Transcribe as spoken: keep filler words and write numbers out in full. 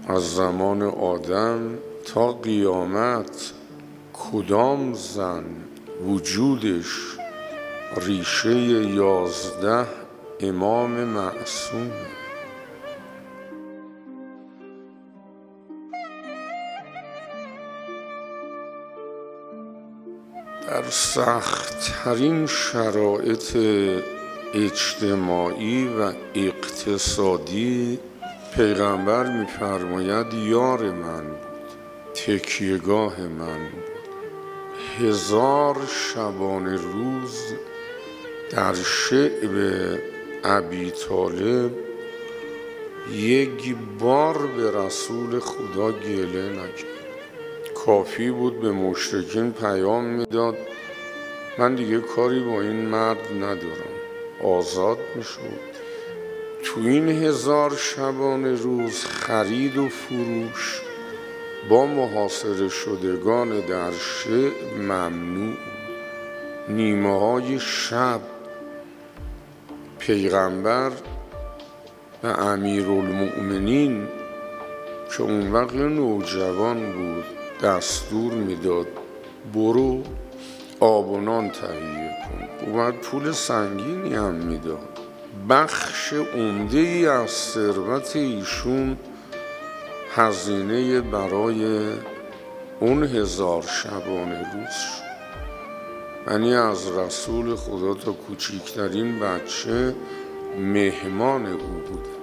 از زمان آدم تا قیامت کدام زن وجودش ریشه یازده امام معصوم؟ در سخت‌ترین شرایط اجتماعی و اقتصادی پیغمبر می‌فرماید یار من بود، تکیهگاه من بود. هزار شبانه روز در شعب ابی طالب یک بار به رسول خدا گله نکرد. کافی بود به مشرکین پیام میداد من دیگه کاری با این مرد ندارم، آزاد میشد. تو این هزار شبانه روز خرید و فروش با محاصره شدگان در شعب ممنوع. نیمه های شب پیغمبر و امیرالمؤمنین که اون وقت نوجوان بود دستور میداد برو آب و نان تهیه کن. و بعد پول سنگینی هم میداد. بخش عمده ای از ثروت ایشون هزینه برای اون هزار شبانه روز شد. یعنی از رسول خدا تا کوچکترین بچه مهمان او بود.